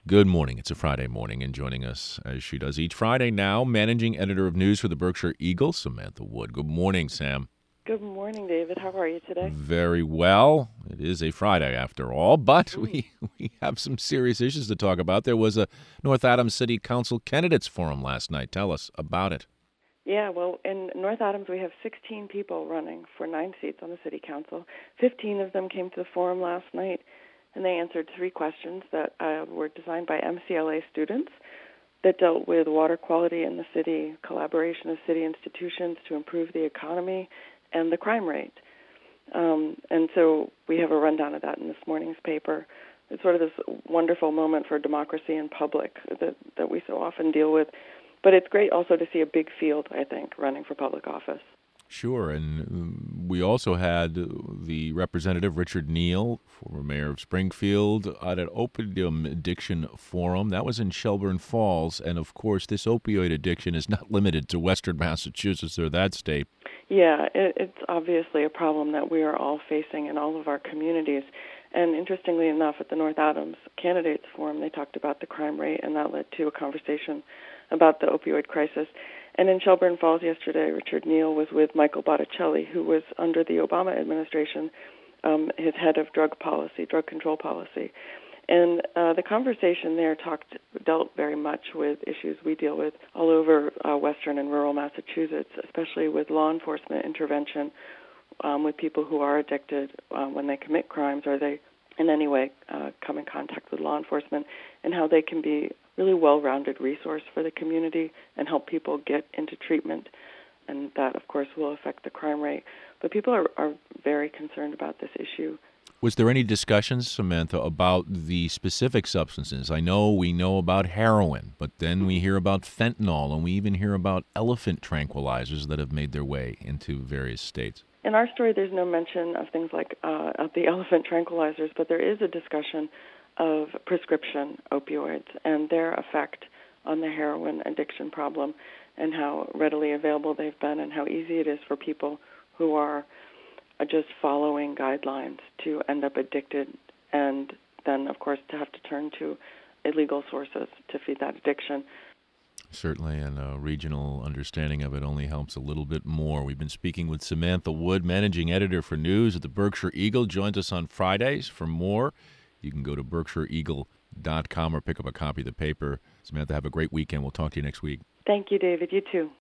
Good morning. It's a Friday morning, and joining us, as she does each Friday now, managing editor of news for the Berkshire Eagle, Samantha Wood. Good morning, Sam. Good morning, David. How are you today? Very well. It is a Friday after all, but we have some serious issues to talk about. There was a North Adams City Council Candidates Forum last night. Tell us about it. Yeah, well, in North Adams, we have 16 people running for 9 seats on the city council. 15 of them came to the forum last night, and they answered 3 questions that were designed by MCLA students that dealt with water quality in the city, collaboration of city institutions to improve the economy, and the crime rate. And so we have a rundown of that in this morning's paper. It's sort of this wonderful moment for democracy in public that we so often deal with. But it's great also to see a big field, I think, running for public office. Sure, and we also had the representative, Richard Neal, former mayor of Springfield, at an opium addiction forum. That was in Shelburne Falls, and of course, this opioid addiction is not limited to Western Massachusetts or that state. Yeah, it's obviously a problem that we are all facing in all of our communities. And interestingly enough, at the North Adams Candidates Forum, they talked about the crime rate, and that led to a conversation about the opioid crisis. And in Shelburne Falls yesterday, Richard Neal was with Michael Botticelli, who was under the Obama administration, his head of drug control policy. And the conversation there dealt very much with issues we deal with all over western and rural Massachusetts, especially with law enforcement intervention with people who are addicted when they commit crimes or they in any way come in contact with law enforcement, and how they can be really well-rounded resource for the community and help people get into treatment. And that, of course, will affect the crime rate. But people are very concerned about this issue. Was there any discussions, Samantha, about the specific substances? I know we know about heroin, but then we hear about fentanyl, and we even hear about elephant tranquilizers that have made their way into various states. In our story, there's no mention of things like the elephant tranquilizers, but there is a discussion of prescription opioids and their effect on the heroin addiction problem and how readily available they've been and how easy it is for people who are just following guidelines to end up addicted and then, of course, to have to turn to illegal sources to feed that addiction. Certainly, and a regional understanding of it only helps a little bit more. We've been speaking with Samantha Wood, managing editor for news at the Berkshire Eagle. Joins us on Fridays. For more, you can go to berkshireeagle.com or pick up a copy of the paper. Samantha, have a great weekend. We'll talk to you next week. Thank you, David. You too.